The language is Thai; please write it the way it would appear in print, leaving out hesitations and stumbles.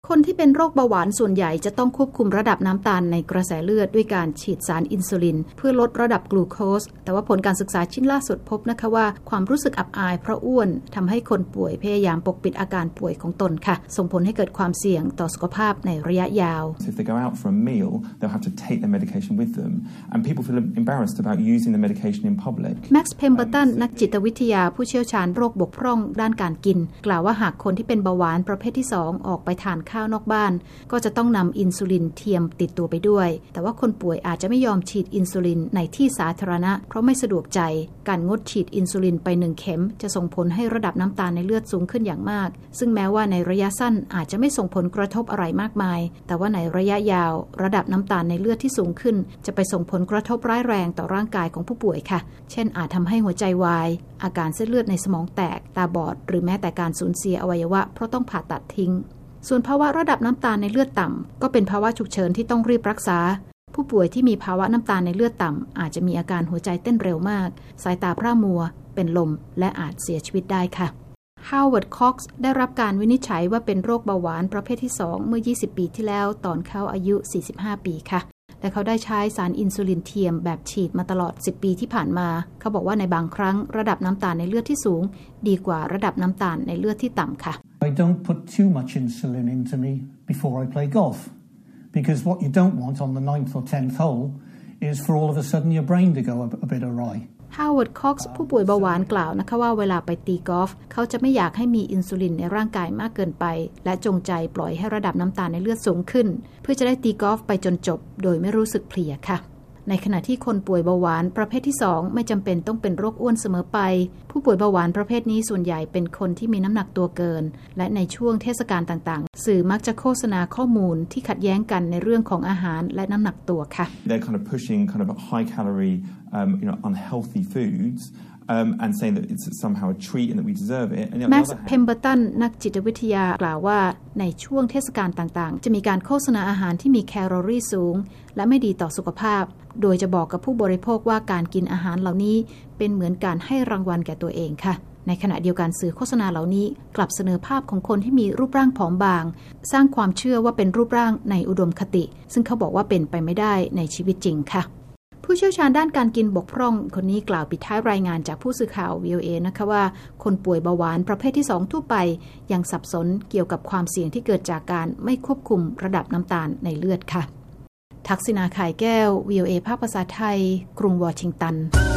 คนที่เป็นโรคเบาหวานส่วนใหญ่จะต้องควบคุมระดับน้ำตาลในกระแสเลือดด้วยการฉีดสารอินซูลินเพื่อลดระดับกลูโคสแต่ว่าผลการศึกษาชิ้นล่าสุดพบนะคะว่าความรู้สึกอับอายเพราะอ้วนทำให้คนป่วยพยายามปกปิดอาการป่วยของตนค่ะส่งผลให้เกิดความเสี่ยงต่อสุขภาพในระยะยาว If they go out for a meal, they'll have to take their medication with them, and people feel embarrassed about using the medication in public. Max Pemberton นักจิตวิทยาผู้เชี่ยวชาญโรคบกพร่องด้านการกินกล่าวว่าหากคนที่เป็นเบาหวานประเภทที่2ออกไปทานข้าวนอกบ้านก็จะต้องนำอินซูลินเทียมติดตัวไปด้วยแต่ว่าคนป่วยอาจจะไม่ยอมฉีดอินซูลินในที่สาธารณะเพราะไม่สะดวกใจการงดฉีดอินซูลินไป1เข็มจะส่งผลให้ระดับน้ำตาลในเลือดสูงขึ้นอย่างมากซึ่งแม้ว่าในระยะสั้นอาจจะไม่ส่งผลกระทบอะไรมากมายแต่ว่าในระยะยาวระดับน้ำตาลในเลือดที่สูงขึ้นจะไปส่งผลกระทบร้ายแรงต่อร่างกายของผู้ป่วยค่ะเช่นอาจทำให้หัวใจวายอาการเส้นเลือดในสมองแตกตาบอดหรือแม้แต่การสูญเสียอวัยวะเพราะต้องผ่าตัดทิ้งส่วนภาวะระดับน้ำตาลในเลือดต่ำก็เป็นภาวะฉุกเฉินที่ต้องรีบรักษาผู้ป่วยที่มีภาวะน้ำตาลในเลือดต่ำอาจจะมีอาการหัวใจเต้นเร็วมากสายตาพร่ามัวเป็นลมและอาจเสียชีวิตได้ค่ะ Howard Cox ได้รับการวินิจฉัยว่าเป็นโรคเบาหวานประเภทที่2เมื่อ20ปีที่แล้วตอนเขาอายุ45ปีค่ะและเขาได้ใช้สารอินซูลินเทียมแบบฉีดมาตลอด10ปีที่ผ่านมาเขาบอกว่าในบางครั้งระดับน้ำตาลในเลือดที่สูงดีกว่าระดับน้ำตาลในเลือดที่ต่ำค่ะ I don't put too much insulin into me before I play golf because what you don't want on the 9th or 10th hole is for all of a sudden your brain to go a bit awry Howard Cox ผู้ป่วยเบาหวานกล่าวนะคะว่าเวลาไปตีกอล์ฟเขาจะไม่อยากให้มีอินซูลินในร่างกายมากเกินไปและจงใจปล่อยให้ระดับน้ำตาลในเลือดสูงขึ้นเพื่อจะได้ตีกอล์ฟไปจนจบโดยไม่รู้สึกเพลียค่ะในขณะที่คนป่วยเบาหวานประเภทที่2ไม่จำเป็นต้องเป็นโรคอ้วนเสมอไปผู้ป่วยเบาหวานประเภทนี้ส่วนใหญ่เป็นคนที่มีน้ำหนักตัวเกินและในช่วงเทศกาลต่างๆสื่อมักจะโฆษณาข้อมูลที่ขัดแย้งกันในเรื่องของอาหารและน้ำหนักตัวค่ะ They're kind of pushing kind of high calorie, unhealthy foods.and saying that it's somehow a treat and that we deserve it. Max Pemberton นักจิตวิทยากล่าวว่าในช่วงเทศกาลต่างๆจะมีการโฆษณาอาหารที่มีแคลอรี่สูงและไม่ดีต่อสุขภาพโดยจะบอกกับผู้บริโภคว่าการกินอาหารเหล่านี้เป็นเหมือนการให้รางวัลแก่ตัวเองค่ะในขณะเดียวกันสื่อโฆษณาเหล่านี้กลับเสนอภาพของคนที่มีรูปร่างผอมบางสร้างความเชื่อว่าเป็นรูปร่างในอุดมคติซึ่งเขาบอกว่าเป็นไปไม่ได้ในชีวิตจริงค่ะผู้เชี่ยวชาญด้านการกินบกพร่องคนนี้กล่าวปิดท้ายรายงานจากผู้สื่อข่าว VOA นะคะว่าคนป่วยเบาหวานประเภทที่2ทั่วไปยังสับสนเกี่ยวกับความเสี่ยงที่เกิดจากการไม่ควบคุมระดับน้ำตาลในเลือดค่ะทักษิณา ข่ายแก้ว VOA ภาคภาษาไทยกรุงวอชิงตัน